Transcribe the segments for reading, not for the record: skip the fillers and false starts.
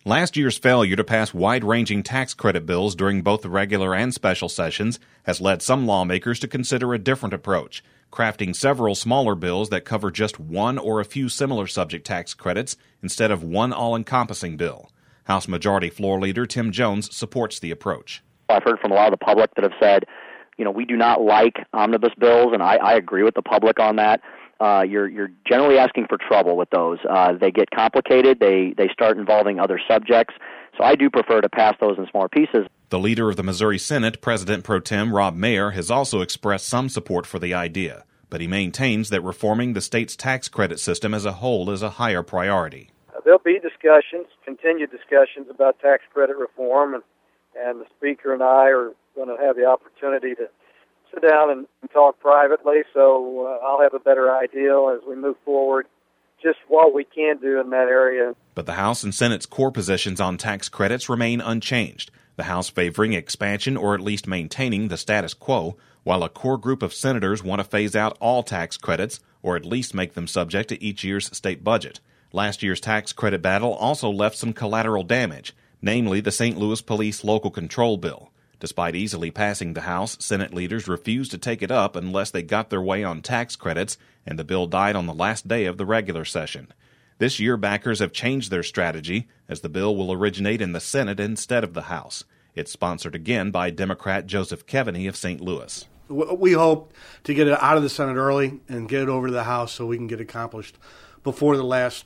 Last year's failure to pass wide-ranging tax credit bills during both the regular and special sessions has led some lawmakers to consider a different approach, crafting several smaller bills that cover just one or a few similar subject tax credits instead of one all-encompassing bill. House Majority Floor Leader Tim Jones supports the approach. I've heard from a lot of the public that have said, we do not like omnibus bills, and I agree with the public on that. You're generally asking for trouble with those. They get complicated. They start involving other subjects. So I do prefer to pass those in smaller pieces. The leader of the Missouri Senate, President Pro Tem Rob Mayer, has also expressed some support for the idea, but he maintains that reforming the state's tax credit system as a whole is a higher priority. There'll be continued discussions about tax credit reform, and the Speaker and I are going to have the opportunity to sit down and talk privately, so I'll have a better idea as we move forward just what we can do in that area. But the House and Senate's core positions on tax credits remain unchanged, the House favoring expansion or at least maintaining the status quo, while a core group of senators want to phase out all tax credits or at least make them subject to each year's state budget. Last year's tax credit battle also left some collateral damage, namely the St. Louis Police Local Control Bill. Despite easily passing the House, Senate leaders refused to take it up unless they got their way on tax credits, and the bill died on the last day of the regular session. This year, backers have changed their strategy, as the bill will originate in the Senate instead of the House. It's sponsored again by Democrat Joseph Keaveney of St. Louis. We hope to get it out of the Senate early and get it over to the House so we can get it accomplished before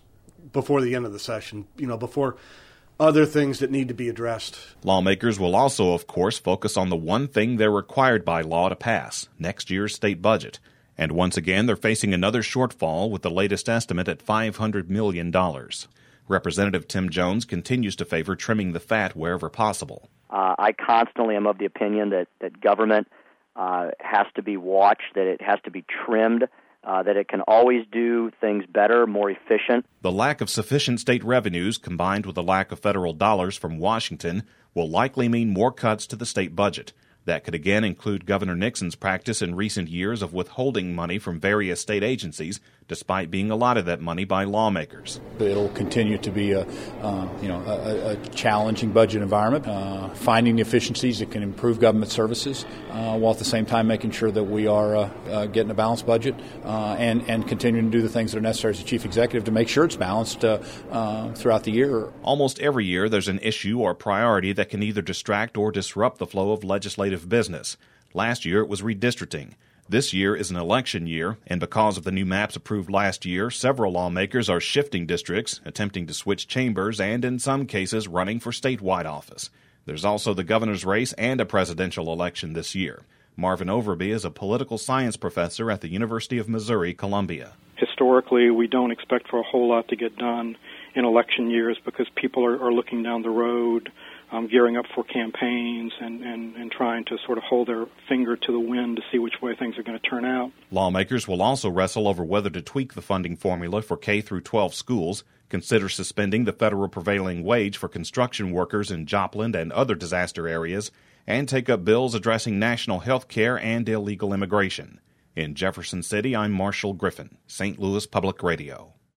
the end of the session, before other things that need to be addressed. Lawmakers will also, of course, focus on the one thing they're required by law to pass, next year's state budget. And once again, they're facing another shortfall with the latest estimate at $500 million. Representative Tim Jones continues to favor trimming the fat wherever possible. I constantly am of the opinion that government has to be watched, that it has to be trimmed, that it can always do things better, more efficient. The lack of sufficient state revenues, combined with the lack of federal dollars from Washington, will likely mean more cuts to the state budget. That could again include Governor Nixon's practice in recent years of withholding money from various state agencies, despite being allotted that money by lawmakers. It'll continue to be a challenging budget environment, finding the efficiencies that can improve government services, while at the same time making sure that we are getting a balanced budget and continuing to do the things that are necessary as the chief executive to make sure it's balanced throughout the year. Almost every year there's an issue or priority that can either distract or disrupt the flow of legislative business. Last year it was redistricting. This year is an election year, and because of the new maps approved last year, several lawmakers are shifting districts, attempting to switch chambers, and in some cases running for statewide office. There's also the governor's race and a presidential election this year. Marvin Overby is a political science professor at the University of Missouri-Columbia. Historically, we don't expect for a whole lot to get done in election years because people are looking down the road, gearing up for campaigns and trying to sort of hold their finger to the wind to see which way things are going to turn out. Lawmakers will also wrestle over whether to tweak the funding formula for K-12 schools, consider suspending the federal prevailing wage for construction workers in Joplin and other disaster areas, and take up bills addressing national health care and illegal immigration. In Jefferson City, I'm Marshall Griffin, St. Louis Public Radio.